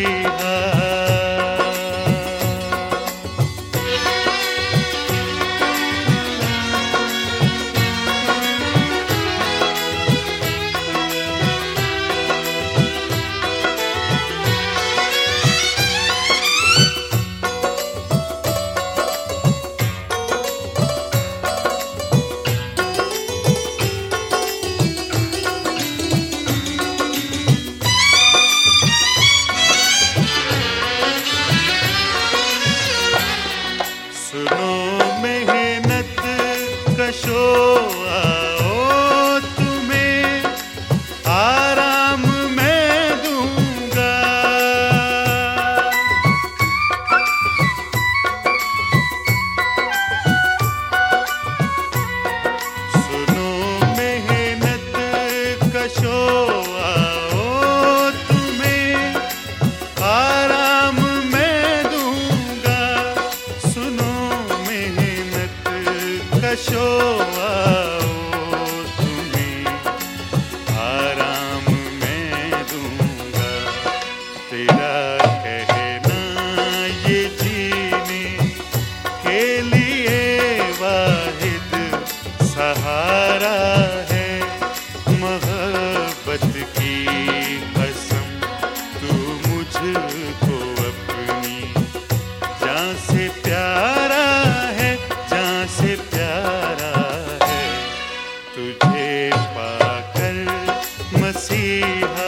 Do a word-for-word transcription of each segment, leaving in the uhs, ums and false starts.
मसीहा। सुनो मेहनत कशो, आओ तुम्हें आराम मैं दूंगा। सुनो मेहनत कशो, आओ तुम्हें आराम मैं दूंगा। सुनो मेहनत कशो, आओ तुम्हें आराम मैं दूंगा। तेरा कहना ये जीने के लिए वाहिद सहारा है। मोहब्बत की कसम तू मुझको अपनी जान से प्यारा है, जान से प्यारा है। तुझे पाकर मसीहा।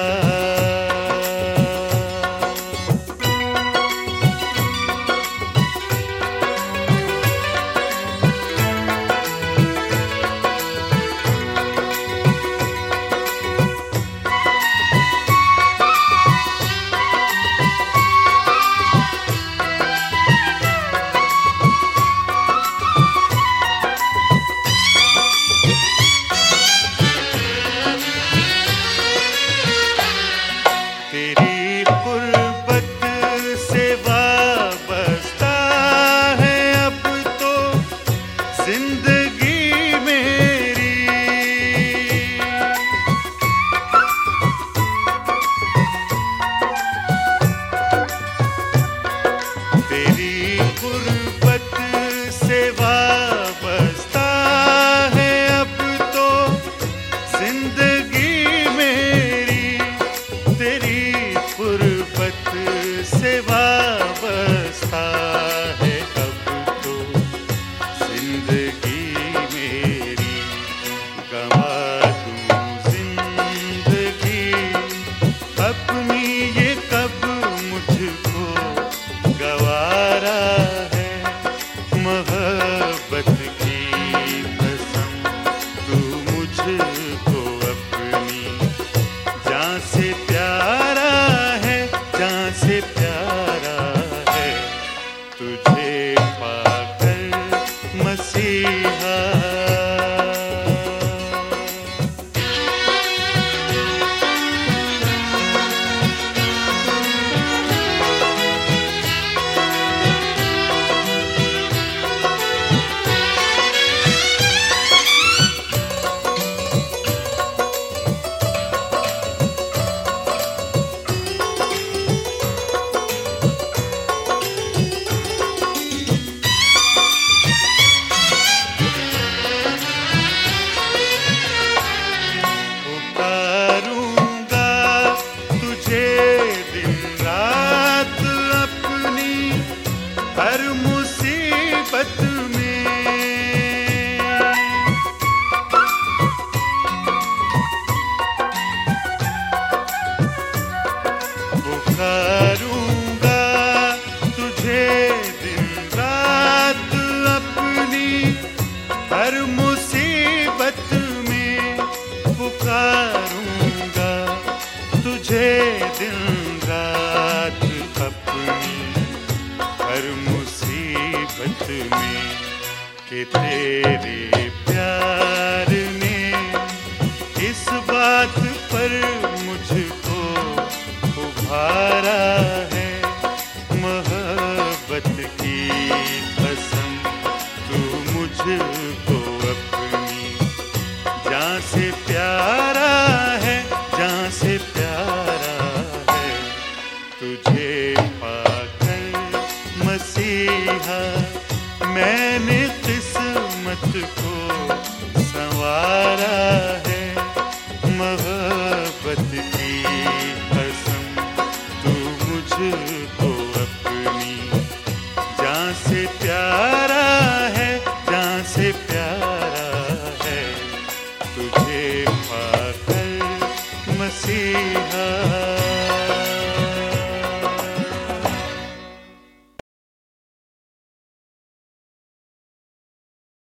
तेरी कुर्बत से वाबस्ता है अब तो जिंदगी मेरी। तेरी कुर्बत से वाबस्ता है अब तो जिंदगी मेरी। तेरी कुर्बत से वाबस्ता है अब तो जिंदगी मेरी। गंवा दूं जिंदगी अपनी ये कब मुझको गवारा है। मोहब्बत की कसम तू मुझको अपनी जान से प्यारा है, जान से प्यारा है। तुझे पाकर मसीहा। पुकारूंगा तुझे दिन रात अपनी हर मुसीबत में। पुकारूंगा तुझे दिन रात अपनी हर मुसीबत में। पुकारूंगा तुझे दिन रात अपनी हर मुसीबत में। कि तेरे प्यार ने इस बात पर मुझको उभारा है। मोहब्बत की कसम तू मुझको अपनी जान से प्यारा है, जान से प्यारा है। तुझे किस्मत को संवारा है। मोहब्बत की कसम तू मुझको अपनी जान से प्यारा है, जान से प्यारा है। तुझे पाकर मसीहा